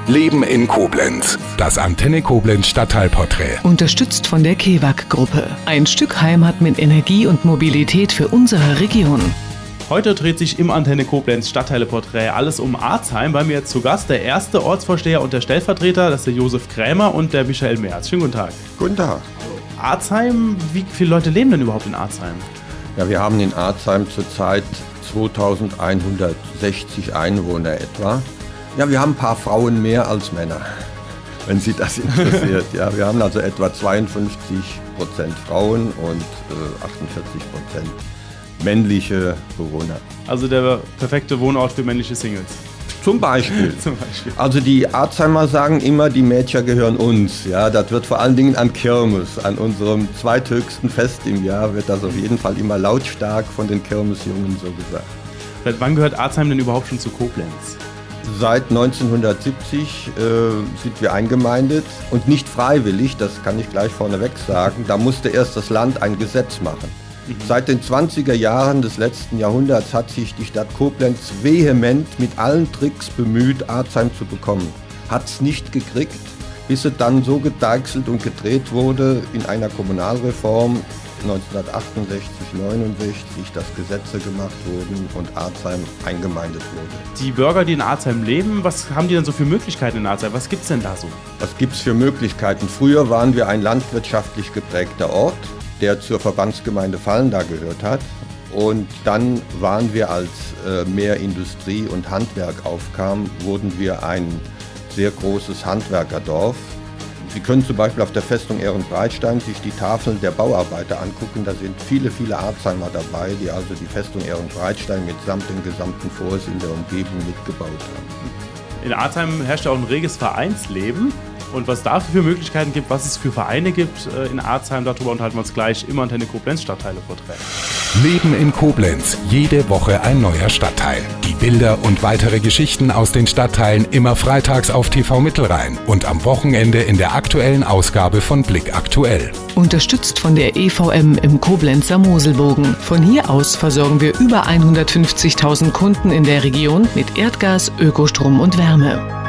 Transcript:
Leben in Koblenz. Das Antenne Koblenz Stadtteilporträt. Unterstützt von der KEWAG-Gruppe. Ein Stück Heimat mit Energie und Mobilität für unsere Region. Heute dreht sich im Antenne Koblenz Stadtteileporträt alles um Arzheim. Bei mir zu Gast der erste Ortsvorsteher und der Stellvertreter, das ist der Josef Krämer und der Michael Merz. Schönen guten Tag. Guten Tag. Arzheim, wie viele Leute leben denn überhaupt in Arzheim? Ja, wir haben in Arzheim zurzeit 2160 Einwohner etwa. Ja, wir haben ein paar Frauen mehr als Männer, wenn Sie das interessiert. Ja, wir haben also etwa 52% Frauen und 48% männliche Bewohner. Also der perfekte Wohnort für männliche Singles. Zum Beispiel. Also die Arzheimer sagen immer, die Mädchen gehören uns. Ja, das wird vor allen Dingen an Kirmes, an unserem zweithöchsten Fest im Jahr, wird das auf jeden Fall immer lautstark von den Kirmesjungen so gesagt. Seit wann gehört Arzheim denn überhaupt schon zu Koblenz? Seit 1970 sind wir eingemeindet und nicht freiwillig, das kann ich gleich vorneweg sagen. Da musste erst das Land ein Gesetz machen. Seit den 20er Jahren des letzten Jahrhunderts hat sich die Stadt Koblenz vehement mit allen Tricks bemüht, Arzheim zu bekommen. Hat es nicht gekriegt, bis es dann so gedeichselt und gedreht wurde in einer Kommunalreform 1968, 69, dass Gesetze gemacht wurden und Arzheim eingemeindet wurde. Die Bürger, die in Arzheim leben, was haben die denn so für Möglichkeiten in Arzheim? Was gibt es denn da so? Was gibt es für Möglichkeiten? Früher waren wir ein landwirtschaftlich geprägter Ort, der zur Verbandsgemeinde Vallendar gehört hat. Und dann waren wir, als mehr Industrie und Handwerk aufkam, wurden wir ein sehr großes Handwerkerdorf. Sie können zum Beispiel auf der Festung Ehrenbreitstein sich die Tafeln der Bauarbeiter angucken. Da sind viele, viele Arzheimer dabei, die also die Festung Ehrenbreitstein mitsamt dem gesamten Forst in der Umgebung mitgebaut haben. In Arzheim herrscht ja auch ein reges Vereinsleben. Und was es da für Möglichkeiten gibt, was es für Vereine gibt in Arzheim, darüber unterhalten wir uns gleich im Antenne Koblenz Stadtteileporträt. Leben in Koblenz. Jede Woche ein neuer Stadtteil. Die Bilder und weitere Geschichten aus den Stadtteilen immer freitags auf TV Mittelrhein und am Wochenende in der aktuellen Ausgabe von Blick aktuell. Unterstützt von der EVM im Koblenzer Moselbogen. Von hier aus versorgen wir über 150.000 Kunden in der Region mit Erdgas, Ökostrom und Wärme.